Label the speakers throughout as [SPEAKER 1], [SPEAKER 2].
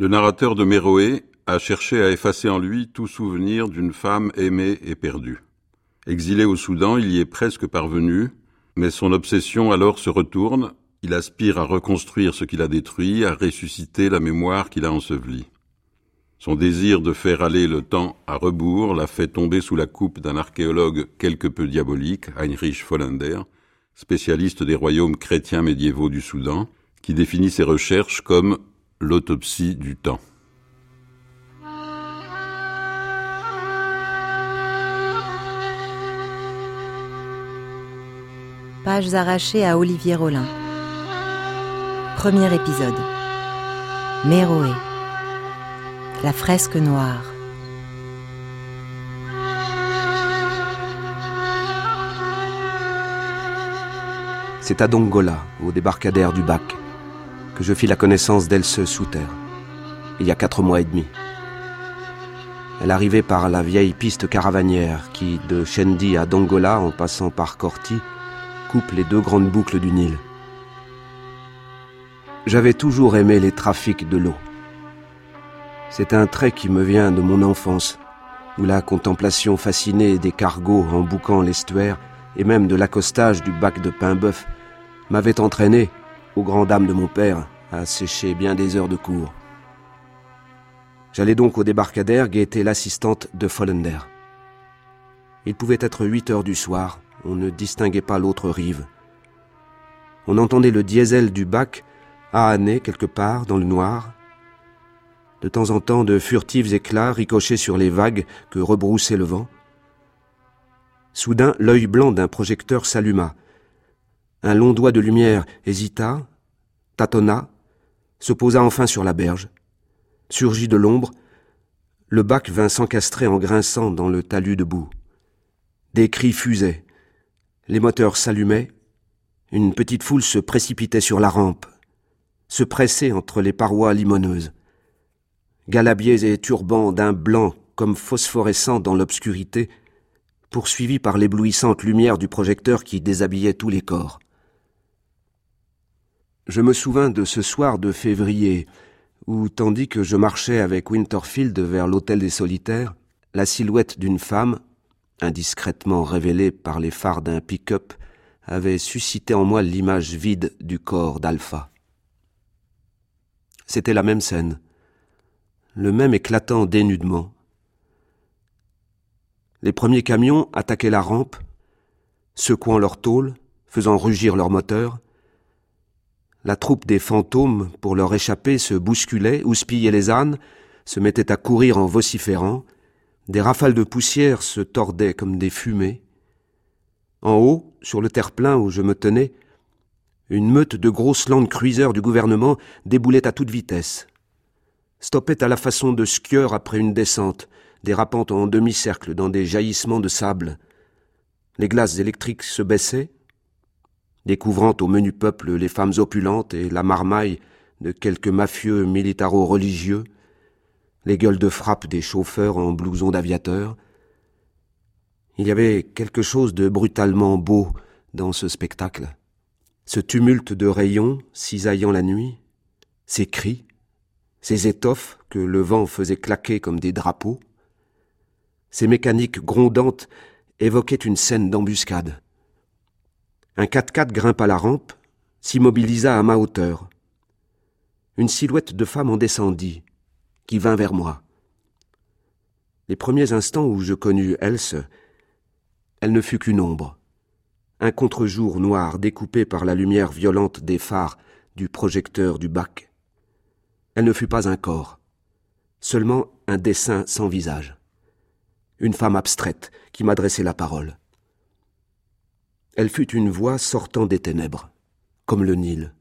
[SPEAKER 1] Le narrateur de Méroé a cherché à effacer en lui tout souvenir d'une femme aimée et perdue. Exilé au Soudan, il y est presque parvenu, mais son obsession alors se retourne. Il aspire à reconstruire ce qu'il a détruit, à ressusciter la mémoire qu'il a ensevelie. Son désir de faire aller le temps à rebours l'a fait tomber sous la coupe d'un archéologue quelque peu diabolique, Heinrich Vollender, spécialiste des royaumes chrétiens médiévaux du Soudan, qui définit ses recherches comme l'autopsie du temps.
[SPEAKER 2] Pages arrachées à Olivier Rollin. Premier épisode. Méroé. La fresque noire.
[SPEAKER 3] C'est à Dongola, au débarcadère du Bac, que je fis la connaissance d'Else Souter, il y a 4 mois et demi. Elle arrivait par la vieille piste caravanière qui, de Chendi à Dongola, en passant par Korti, coupe les 2 grandes boucles du Nil. J'avais toujours aimé les trafics de l'eau. C'est un trait qui me vient de mon enfance, où la contemplation fascinée des cargos embouquant l'estuaire et même de l'accostage du bac de pain-bœuf m'avait entraîné, aux grandes dames de mon père, à sécher bien des heures de cours. J'allais donc au débarcadère guetter l'assistante de Vollender. Il pouvait être 8 heures du soir, on ne distinguait pas l'autre rive. On entendait le diesel du bac ahaner quelque part dans le noir. De temps en temps, de furtifs éclats ricochaient sur les vagues que rebroussait le vent. Soudain, l'œil blanc d'un projecteur s'alluma. Un long doigt de lumière hésita, tâtonna, se posa enfin sur la berge. Surgit de l'ombre, le bac vint s'encastrer en grinçant dans le talus de boue. Des cris fusaient, les moteurs s'allumaient, une petite foule se précipitait sur la rampe, se pressait entre les parois limoneuses. Galabiers et turbans d'un blanc comme phosphorescent dans l'obscurité, poursuivis par l'éblouissante lumière du projecteur qui déshabillait tous les corps. Je me souvins de ce soir de février, où, tandis que je marchais avec Winterfield vers l'hôtel des solitaires, la silhouette d'une femme, indiscrètement révélée par les phares d'un pick-up, avait suscité en moi l'image vide du corps d'Alpha. C'était la même scène, le même éclatant dénudement. Les premiers camions attaquaient la rampe, secouant leurs tôles, faisant rugir leurs moteurs. La troupe des fantômes, pour leur échapper, se bousculait, houspillait les ânes, se mettait à courir en vociférant. Des rafales de poussière se tordaient comme des fumées. En haut, sur le terre-plein où je me tenais, une meute de grosses Land Cruiser du gouvernement déboulait à toute vitesse. Stoppait à la façon de skieurs après une descente, dérapant en demi-cercle dans des jaillissements de sable. Les glaces électriques se baissaient, découvrant au menu peuple les femmes opulentes et la marmaille de quelques mafieux militaro-religieux, les gueules de frappe des chauffeurs en blouson d'aviateur. Il y avait quelque chose de brutalement beau dans ce spectacle. Ce tumulte de rayons cisaillant la nuit, ces cris, ces étoffes que le vent faisait claquer comme des drapeaux, ces mécaniques grondantes évoquaient une scène d'embuscade. Un 4x4 grimpa la rampe, s'immobilisa à ma hauteur. Une silhouette de femme en descendit, qui vint vers moi. Les premiers instants où je connus Else, elle ne fut qu'une ombre, un contre-jour noir découpé par la lumière violente des phares du projecteur du bac. Elle ne fut pas un corps, seulement un dessin sans visage. Une femme abstraite qui m'adressait la parole. Elle fut une voix sortant des ténèbres, comme le Nil.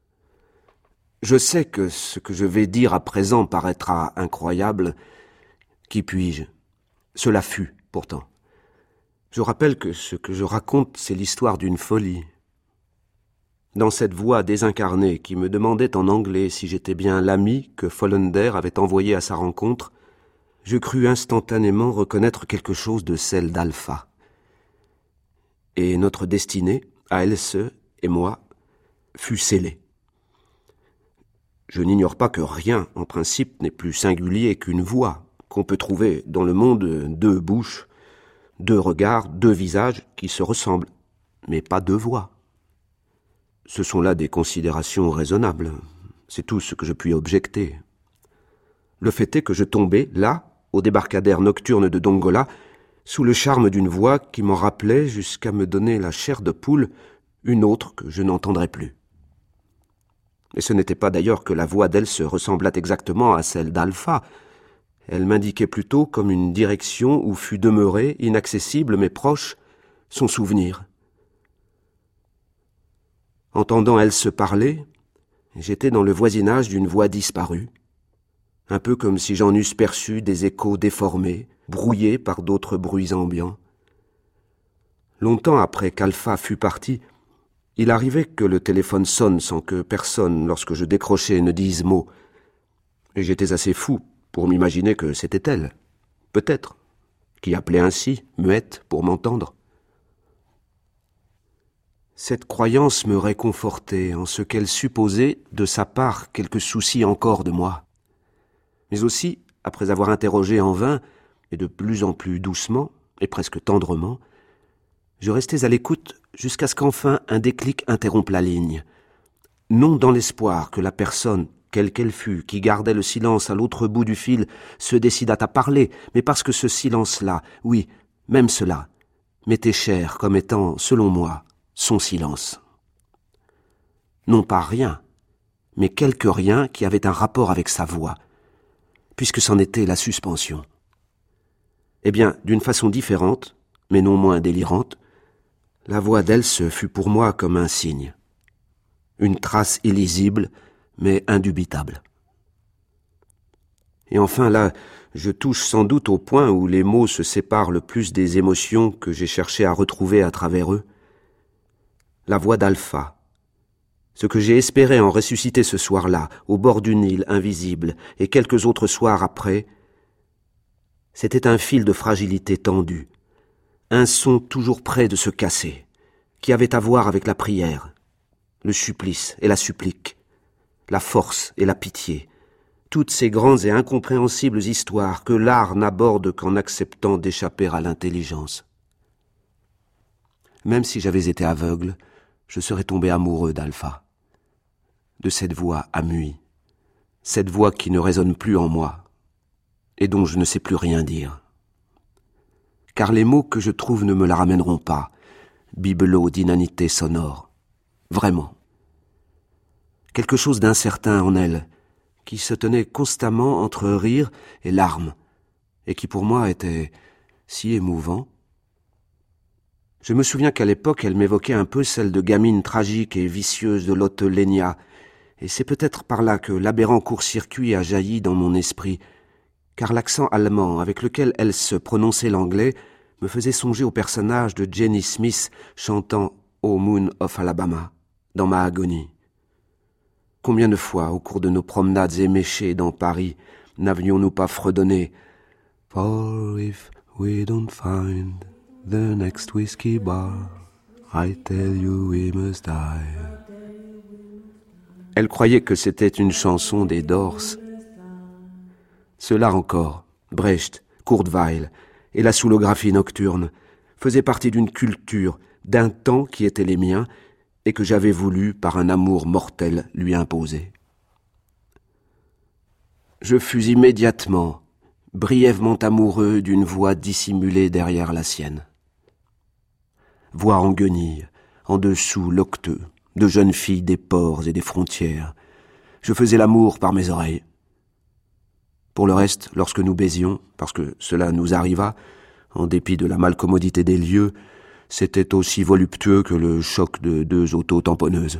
[SPEAKER 3] Je sais que ce que je vais dire à présent paraîtra incroyable. Qui puis-je ? Cela fut, pourtant. Je rappelle que ce que je raconte, c'est l'histoire d'une folie. Dans cette voix désincarnée qui me demandait en anglais si j'étais bien l'ami que Vollender avait envoyé à sa rencontre, je crus instantanément reconnaître quelque chose de celle d'Alpha. Et notre destinée, à Else et moi, fut scellée. Je n'ignore pas que rien, en principe, n'est plus singulier qu'une voix, qu'on peut trouver dans le monde 2 bouches, 2 regards, 2 visages qui se ressemblent, mais pas 2 voix. Ce sont là des considérations raisonnables. C'est tout ce que je puis objecter. Le fait est que je tombais, là, au débarcadère nocturne de Dongola, sous le charme d'une voix qui m'en rappelait, jusqu'à me donner la chair de poule, une autre que je n'entendrais plus. Et ce n'était pas d'ailleurs que la voix d'Else ressemblât exactement à celle d'Alpha. Elle m'indiquait plutôt comme une direction où fut demeuré, inaccessible mais proche, son souvenir. Entendant Else parler, j'étais dans le voisinage d'une voix disparue, un peu comme si j'en eusse perçu des échos déformés, brouillés par d'autres bruits ambiants. Longtemps après qu'Alpha fût parti, il arrivait que le téléphone sonne sans que personne, lorsque je décrochais, ne dise mot. Et j'étais assez fou pour m'imaginer que c'était elle, peut-être, qui appelait ainsi, muette, pour m'entendre. Cette croyance me réconfortait en ce qu'elle supposait, de sa part, quelque souci encore de moi. Mais aussi, après avoir interrogé en vain, et de plus en plus doucement, et presque tendrement, je restais à l'écoute jusqu'à ce qu'enfin un déclic interrompe la ligne. Non dans l'espoir que la personne, quelle qu'elle fût, qui gardait le silence à l'autre bout du fil, se décidât à parler, mais parce que ce silence-là, oui, même cela, m'était cher comme étant, selon moi, son silence. Non pas rien, mais quelque rien qui avait un rapport avec sa voix, puisque c'en était la suspension. Eh bien, d'une façon différente, mais non moins délirante, la voix d'Else fut pour moi comme un signe, une trace illisible, mais indubitable. Et enfin là, je touche sans doute au point où les mots se séparent le plus des émotions que j'ai cherché à retrouver à travers eux. La voix d'Alpha, ce que j'ai espéré en ressusciter ce soir-là, au bord du Nil invisible, et quelques autres soirs après, c'était un fil de fragilité tendue, un son toujours près de se casser, qui avait à voir avec la prière, le supplice et la supplique, la force et la pitié, toutes ces grandes et incompréhensibles histoires que l'art n'aborde qu'en acceptant d'échapper à l'intelligence. Même si j'avais été aveugle, je serais tombé amoureux d'Alpha, de cette voix amuie, cette voix qui ne résonne plus en moi, et dont je ne sais plus rien dire. Car les mots que je trouve ne me la ramèneront pas, bibelot d'inanité sonore. Vraiment. Quelque chose d'incertain en elle, qui se tenait constamment entre rire et larmes, et qui pour moi était si émouvant. Je me souviens qu'à l'époque, elle m'évoquait un peu celle de gamine tragique et vicieuse de Lotte Lenya, et c'est peut-être par là que l'aberrant court-circuit a jailli dans mon esprit, car l'accent allemand avec lequel elle se prononçait l'anglais me faisait songer au personnage de Jenny Smith chantant « O Moon of Alabama » dans ma agonie. Combien de fois, au cours de nos promenades éméchées dans Paris, n'avions-nous pas fredonné « For if we don't find the next whiskey bar, I tell you we must die. » Elle croyait que c'était une chanson des Doors. Cela encore, Brecht, Kurt Weill et la soulographie nocturne faisaient partie d'une culture, d'un temps qui était les miens et que j'avais voulu, par un amour mortel, lui imposer. Je fus immédiatement, brièvement amoureux d'une voix dissimulée derrière la sienne. Voix en guenille, en dessous l'octeux, de jeunes filles des ports et des frontières. Je faisais l'amour par mes oreilles. Pour le reste, lorsque nous baisions, parce que cela nous arriva, en dépit de la malcommodité des lieux, c'était aussi voluptueux que le choc de 2 auto-tamponneuses.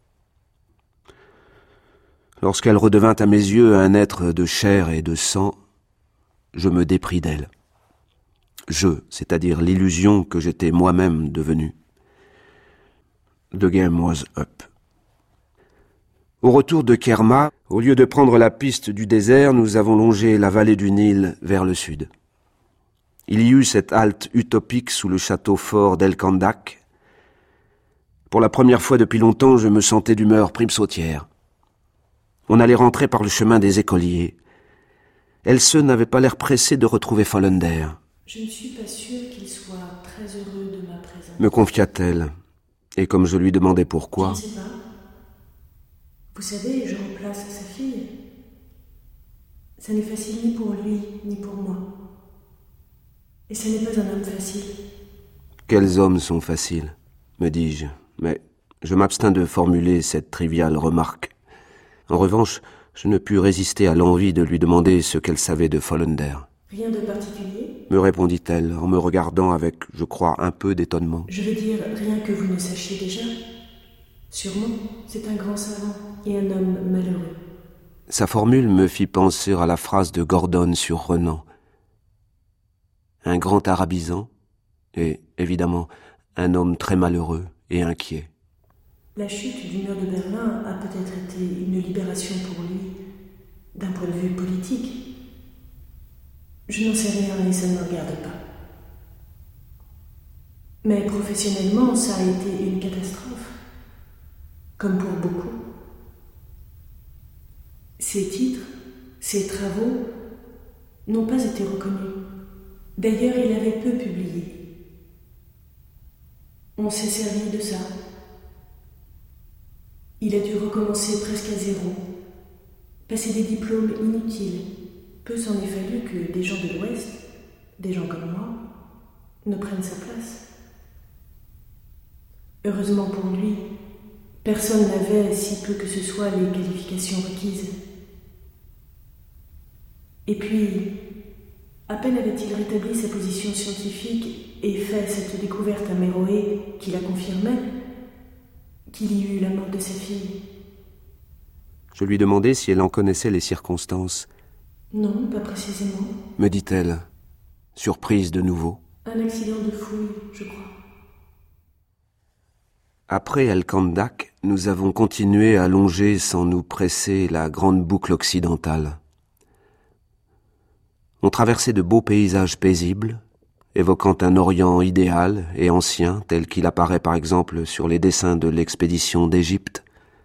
[SPEAKER 3] Lorsqu'elle redevint à mes yeux un être de chair et de sang, je me dépris d'elle. C'est-à-dire l'illusion que j'étais moi-même devenu. The game was up. Au retour de Kerma, au lieu de prendre la piste du désert, nous avons longé la vallée du Nil vers le sud. Il y eut cette halte utopique sous le château fort d'El Kandak. Pour la première fois depuis longtemps, je me sentais d'humeur prime sautière. On allait rentrer par le chemin des écoliers. Else n'avait pas l'air pressée de retrouver Follander.
[SPEAKER 4] Je ne suis pas sûre qu'il soit très heureux de ma présence.
[SPEAKER 3] Me confia-t-elle. Et comme je lui demandais pourquoi...
[SPEAKER 4] Je ne sais pas. Vous savez, je remplace sa fille. Ça n'est facile ni pour lui, ni pour moi. Et ce n'est pas un homme facile.
[SPEAKER 3] Quels hommes sont faciles, me dis-je, mais je m'abstins de formuler cette triviale remarque. En revanche, je ne pus résister à l'envie de lui demander ce qu'elle savait de Follander.
[SPEAKER 4] Rien de particulier ?
[SPEAKER 3] Me répondit-elle en me regardant avec, je crois, un peu d'étonnement.
[SPEAKER 4] Je veux dire, rien que vous ne sachiez déjà. Sûrement, c'est un grand savant et un homme malheureux.
[SPEAKER 3] Sa formule me fit penser à la phrase de Gordon sur Renan. Un grand arabisant et, évidemment, un homme très malheureux et inquiet.
[SPEAKER 4] La chute du mur de Berlin a peut-être été une libération pour lui, d'un point de vue politique. Je n'en sais rien et ça ne me regarde pas. Mais professionnellement, ça a été une catastrophe, comme pour beaucoup. Ses titres, ses travaux n'ont pas été reconnus. D'ailleurs, il avait peu publié. On s'est servi de ça. Il a dû recommencer presque à zéro, passer des diplômes inutiles. Peu s'en est fallu que des gens de l'Ouest, des gens comme moi, ne prennent sa place. Heureusement pour lui, personne n'avait, si peu que ce soit, les qualifications requises. Et puis, à peine avait-il rétabli sa position scientifique et fait cette découverte à Méroé qui la confirmait, qu'il y eut la mort de sa fille.
[SPEAKER 3] Je lui demandai si elle en connaissait les circonstances.
[SPEAKER 4] Non, pas précisément.
[SPEAKER 3] Me dit-elle, surprise de nouveau.
[SPEAKER 4] Un accident de fouille, je crois.
[SPEAKER 3] Après El Kandak, nous avons continué à longer sans nous presser la grande boucle occidentale. On traversait de beaux paysages paisibles, évoquant un Orient idéal et ancien, tel qu'il apparaît par exemple sur les dessins de l'expédition d'Égypte.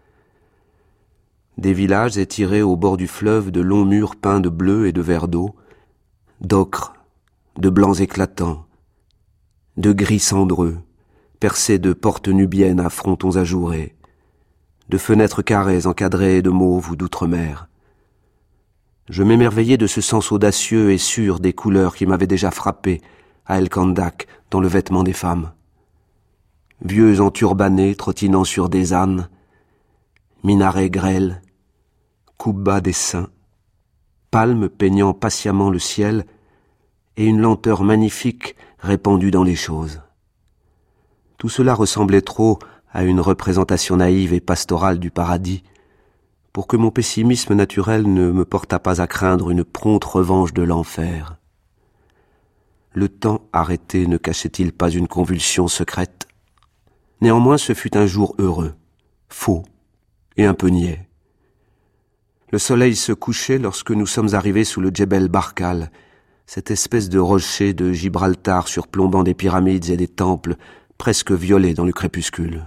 [SPEAKER 3] Des villages étirés au bord du fleuve de longs murs peints de bleu et de vert d'eau, d'ocre, de blancs éclatants, de gris cendreux, percés de portes nubiennes à frontons ajourés, de fenêtres carrées encadrées de mauve ou d'outre-mer. Je m'émerveillais de ce sens audacieux et sûr des couleurs qui m'avait déjà frappé à El Kandak dans le vêtement des femmes. Vieux enturbanés trottinant sur des ânes, minarets grêles, coupe-bas des seins, palmes peignant patiemment le ciel et une lenteur magnifique répandue dans les choses. Tout cela ressemblait trop à une représentation naïve et pastorale du paradis pour que mon pessimisme naturel ne me portât pas à craindre une prompte revanche de l'enfer. Le temps arrêté ne cachait-il pas une convulsion secrète ? Néanmoins, ce fut un jour heureux, faux et un peu niais. Le soleil se couchait lorsque nous sommes arrivés sous le Djebel Barkal, cette espèce de rocher de Gibraltar surplombant des pyramides et des temples presque violets dans le crépuscule.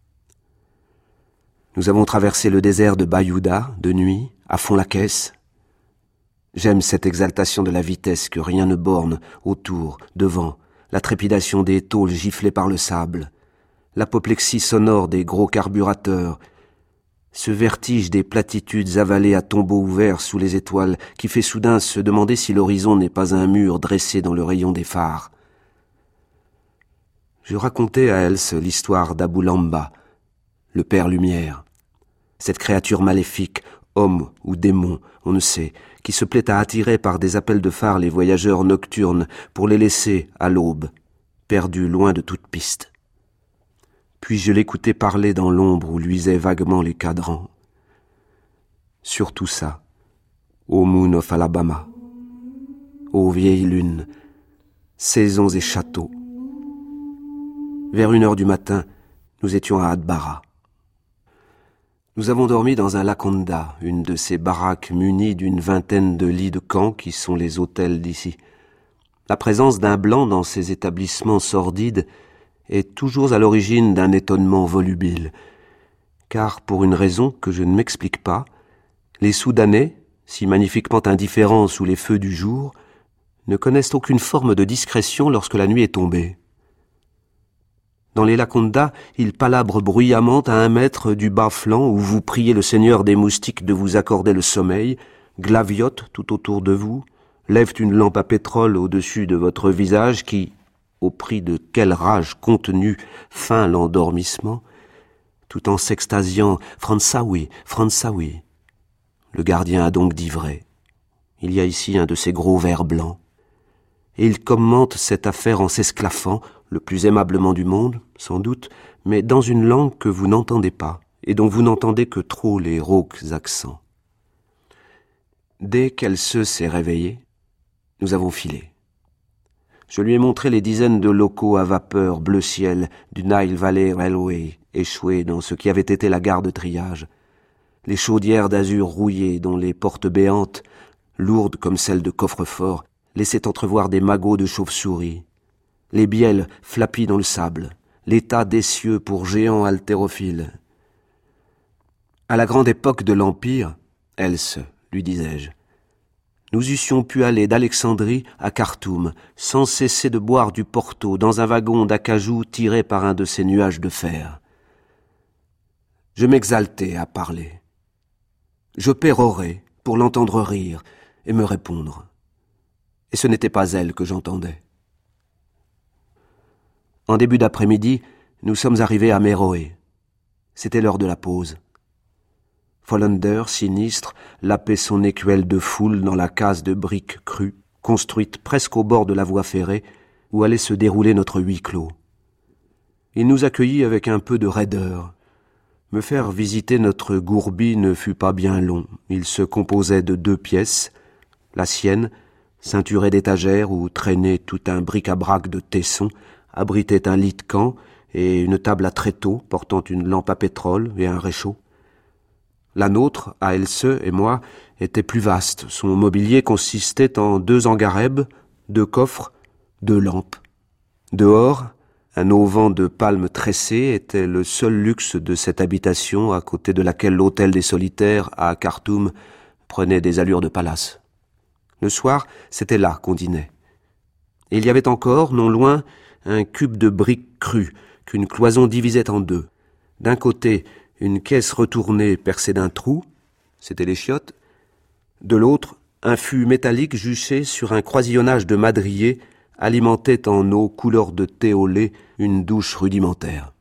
[SPEAKER 3] Nous avons traversé le désert de Bayouda, de nuit, à fond la caisse. J'aime cette exaltation de la vitesse que rien ne borne, autour, devant, la trépidation des tôles giflées par le sable, l'apoplexie sonore des gros carburateurs, ce vertige des platitudes avalées à tombeau ouvert sous les étoiles qui fait soudain se demander si l'horizon n'est pas un mur dressé dans le rayon des phares. Je racontais à Else l'histoire d'Abou Lamba, le Père Lumière, cette créature maléfique, homme ou démon, on ne sait, qui se plaît à attirer par des appels de phare les voyageurs nocturnes pour les laisser, à l'aube, perdus loin de toute piste. Puis je l'écoutais parler dans l'ombre où luisaient vaguement les cadrans. Sur tout ça, ô Moon of Alabama, ô vieille lune, saisons et châteaux. Vers 1h du matin, nous étions à Adbara. Nous avons dormi dans un lakonda, une de ces baraques munies d'une vingtaine de lits de camp qui sont les hôtels d'ici. La présence d'un blanc dans ces établissements sordides est toujours à l'origine d'un étonnement volubile, car pour une raison que je ne m'explique pas, Les Soudanais, si magnifiquement indifférents sous les feux du jour, ne connaissent aucune forme de discrétion lorsque la nuit est tombée. Dans les Laconda, ils palabrent bruyamment à 1 mètre du bas flanc où vous priez le seigneur des moustiques de vous accorder le sommeil, glaviotent tout autour de vous, lèvent une lampe à pétrole au-dessus de votre visage qui, au prix de quelle rage contenue, feint l'endormissement, tout en s'extasiant « Fransaoui, Fransaoui ». Le gardien a donc dit vrai. Il y a ici un de ces gros vers blancs. Et il commente cette affaire en s'esclaffant, le plus aimablement du monde, sans doute, mais dans une langue que vous n'entendez pas, et dont vous n'entendez que trop les rauques accents. Dès qu'Else s'est réveillée, nous avons filé. Je lui ai montré les dizaines de locaux à vapeur bleu ciel du Nile Valley Railway, échoués dans ce qui avait été la gare de triage, les chaudières d'azur rouillées dont les portes béantes, lourdes comme celles de coffre-fort, laissaient entrevoir des magots de chauve-souris, les bielles flappies dans le sable, les tas d'essieux pour géants haltérophiles. À la grande époque de l'Empire, Else, lui disais-je, nous eussions pu aller d'Alexandrie à Khartoum sans cesser de boire du Porto dans un wagon d'acajou tiré par un de ces nuages de fer. Je m'exaltais à parler. Je pérorais pour l'entendre rire et me répondre. Et ce n'était pas elle que j'entendais. En début d'après-midi, nous sommes arrivés à Méroé. C'était l'heure de la pause. Follander, sinistre, lapait son écuelle de foule dans la case de briques crues, construite presque au bord de la voie ferrée, où allait se dérouler notre huis clos. Il nous accueillit avec un peu de raideur. Me faire visiter notre gourbie ne fut pas bien long. Il se composait de 2 pièces, la sienne, ceinturée d'étagères où traînait tout un bric-à-brac de tessons, abritait un lit de camp et une table à tréteaux portant une lampe à pétrole et un réchaud. La nôtre, à Else et moi, était plus vaste. Son mobilier consistait en 2 angarebes, 2 coffres, 2 lampes. Dehors, un auvent de palmes tressées était le seul luxe de cette habitation à côté de laquelle l'hôtel des solitaires à Khartoum prenait des allures de palace. Le soir, c'était là qu'on dînait. Et il y avait encore, non loin, un cube de briques crues qu'une cloison divisait en 2. D'un côté, une caisse retournée percée d'un trou, c'était les chiottes. De l'autre, un fût métallique juché sur un croisillonnage de madriers alimentait en eau couleur de thé au lait une douche rudimentaire.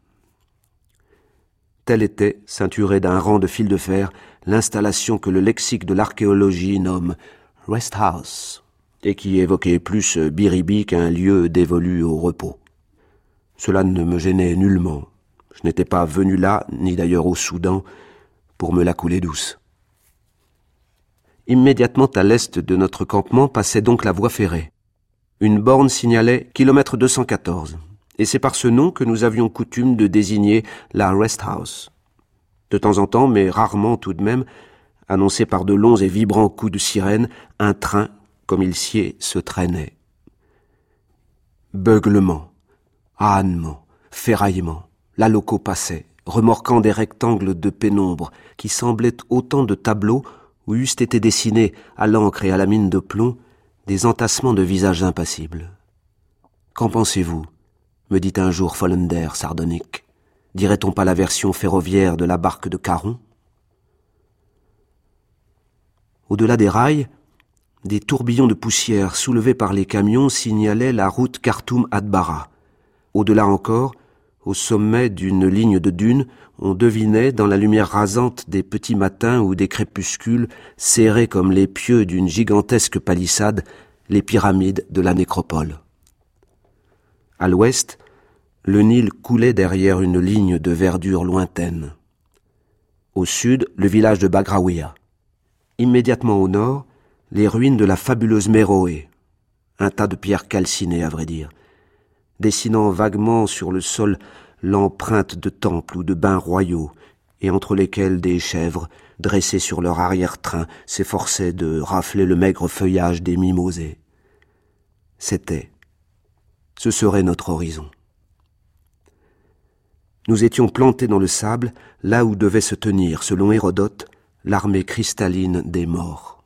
[SPEAKER 3] Telle était, ceinturée d'un rang de fils de fer, l'installation que le lexique de l'archéologie nomme « rest house » et qui évoquait plus Biribi qu'un lieu dévolu au repos. Cela ne me gênait nullement. Je n'étais pas venu là, ni d'ailleurs au Soudan, pour me la couler douce. Immédiatement à l'est de notre campement passait donc la voie ferrée. Une borne signalait kilomètre 214, et c'est par ce nom que nous avions coutume de désigner la rest house. De temps en temps, mais rarement tout de même, annoncé par de longs et vibrants coups de sirène, un train, comme il sied, se traînait. Beuglements, ânements, ferraillements, la loco passait, remorquant des rectangles de pénombre qui semblaient autant de tableaux où eussent été dessinés, à l'encre et à la mine de plomb, des entassements de visages impassibles. « Qu'en pensez-vous » me dit un jour Follander, sardonique. « Dirait-on pas la version ferroviaire de la barque de Caron ?» Au-delà des rails, des tourbillons de poussière soulevés par les camions signalaient la route Khartoum-Atbara. Au-delà encore, au sommet d'une ligne de dunes, on devinait, dans la lumière rasante des petits matins ou des crépuscules, serrés comme les pieux d'une gigantesque palissade, les pyramides de la nécropole. À l'ouest, le Nil coulait derrière une ligne de verdure lointaine. Au sud, le village de Bagraouia. Immédiatement au nord, les ruines de la fabuleuse Méroé, un tas de pierres calcinées à vrai dire, dessinant vaguement sur le sol l'empreinte de temples ou de bains royaux, et entre lesquels des chèvres, dressées sur leur arrière-train, s'efforçaient de rafler le maigre feuillage des mimosées. Ce serait notre horizon. Nous étions plantés dans le sable, là où devait se tenir, selon Hérodote, l'armée cristalline des morts.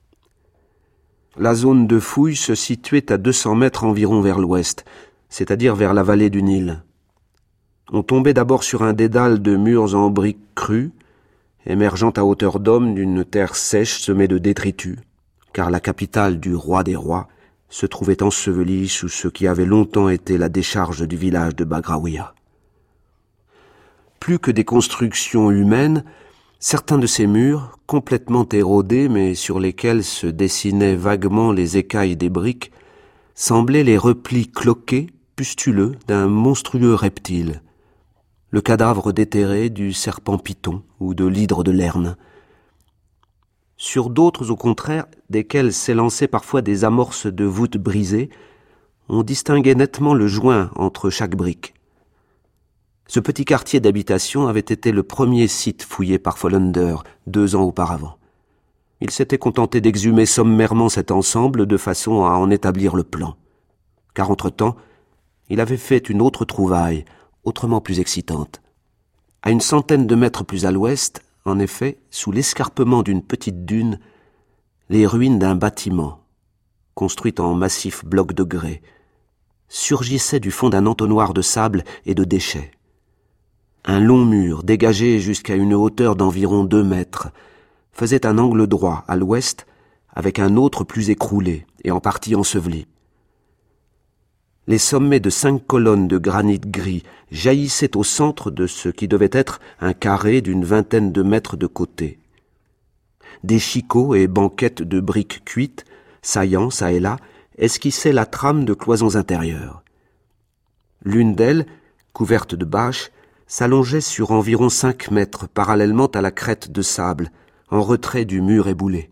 [SPEAKER 3] La zone de fouille se situait à 200 mètres environ vers l'ouest, c'est-à-dire vers la vallée du Nil. On tombait d'abord sur un dédale de murs en briques crues, émergeant à hauteur d'homme d'une terre sèche semée de détritus, car la capitale du roi des rois se trouvait ensevelie sous ce qui avait longtemps été la décharge du village de Bagraouia. Plus que des constructions humaines, certains de ces murs, complètement érodés mais sur lesquels se dessinaient vaguement les écailles des briques, semblaient les replis cloqués, pustuleux d'un monstrueux reptile, le cadavre déterré du serpent python ou de l'hydre de Lerne. Sur d'autres, au contraire, desquels s'élançaient parfois des amorces de voûtes brisées, on distinguait nettement le joint entre chaque brique. Ce petit quartier d'habitation avait été le premier site fouillé par Follander 2 ans auparavant. Il s'était contenté d'exhumer sommairement cet ensemble de façon à en établir le plan. Car entre-temps, il avait fait une autre trouvaille, autrement plus excitante. À une centaine de mètres plus à l'ouest, en effet, sous l'escarpement d'une petite dune, les ruines d'un bâtiment, construit en massif bloc de grès, surgissaient du fond d'un entonnoir de sable et de déchets. Un long mur, dégagé jusqu'à une hauteur d'environ 2 mètres, faisait un angle droit à l'ouest avec un autre plus écroulé et en partie enseveli. Les sommets de 5 colonnes de granit gris jaillissaient au centre de ce qui devait être un carré d'une 20aine de mètres de côté. Des chicots et banquettes de briques cuites, saillant çà et là, esquissaient la trame de cloisons intérieures. L'une d'elles, couverte de bâches, s'allongeait sur environ 5 mètres parallèlement à la crête de sable, en retrait du mur éboulé.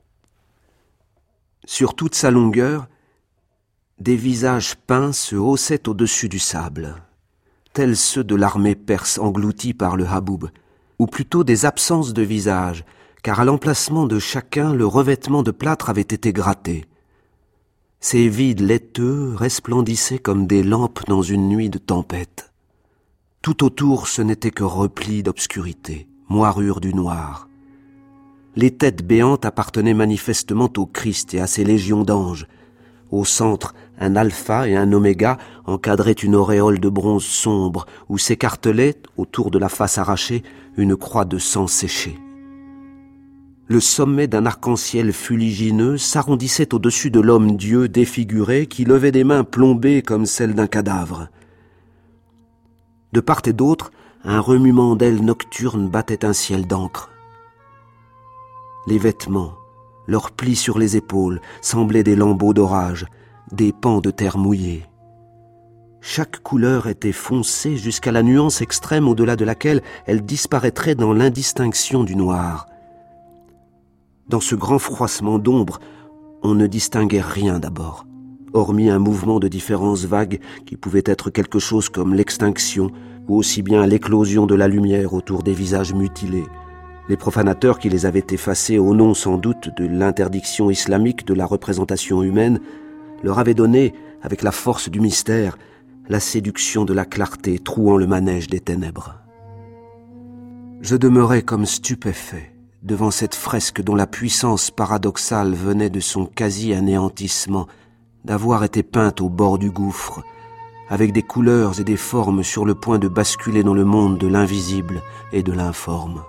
[SPEAKER 3] Sur toute sa longueur, des visages peints se haussaient au-dessus du sable, tels ceux de l'armée perse engloutie par le Haboub, ou plutôt des absences de visage, car à l'emplacement de chacun le revêtement de plâtre avait été gratté. Ces vides laiteux resplendissaient comme des lampes dans une nuit de tempête. Tout autour ce n'était que replis d'obscurité, moirure du noir. Les têtes béantes appartenaient manifestement au Christ et à ses légions d'anges. Au centre, un alpha et un oméga encadraient une auréole de bronze sombre où s'écartelait, autour de la face arrachée, une croix de sang séché. Le sommet d'un arc-en-ciel fuligineux s'arrondissait au-dessus de l'homme-dieu défiguré qui levait des mains plombées comme celles d'un cadavre. De part et d'autre, un remuement d'ailes nocturnes battait un ciel d'encre. Les vêtements, leurs plis sur les épaules, semblaient des lambeaux d'orage, des pans de terre mouillée. Chaque couleur était foncée jusqu'à la nuance extrême au-delà de laquelle elle disparaîtrait dans l'indistinction du noir. Dans ce grand froissement d'ombre, on ne distinguait rien d'abord, hormis un mouvement de différence vague qui pouvait être quelque chose comme l'extinction ou aussi bien l'éclosion de la lumière autour des visages mutilés. Les profanateurs qui les avaient effacés au nom sans doute de l'interdiction islamique de la représentation humaine leur avaient donné, avec la force du mystère, la séduction de la clarté trouant le manège des ténèbres. Je demeurais comme stupéfait devant cette fresque dont la puissance paradoxale venait de son quasi-anéantissement, d'avoir été peinte au bord du gouffre, avec des couleurs et des formes sur le point de basculer dans le monde de l'invisible et de l'informe.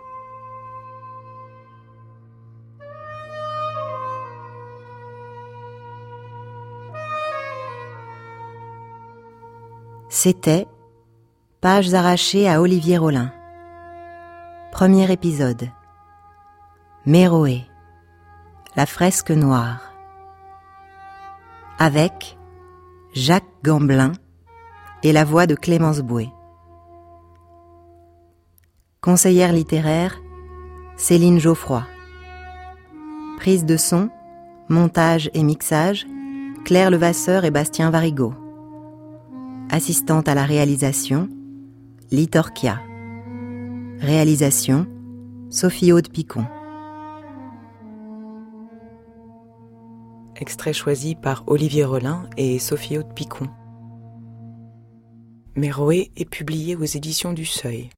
[SPEAKER 2] C'était Pages arrachées à Olivier Rollin. Premier épisode. Méroé, la fresque noire. Avec Jacques Gamblin et la voix de Clémence Boué. Conseillère littéraire, Céline Geoffroy. Prise de son, montage et mixage, Claire Levasseur et Bastien Varigot. Assistante à la réalisation, Litorkia. Réalisation, Sophie Aude-Picon.
[SPEAKER 5] Extrait choisi par Olivier Rollin et Sophie Aude-Picon. Méroé est publié aux éditions du Seuil.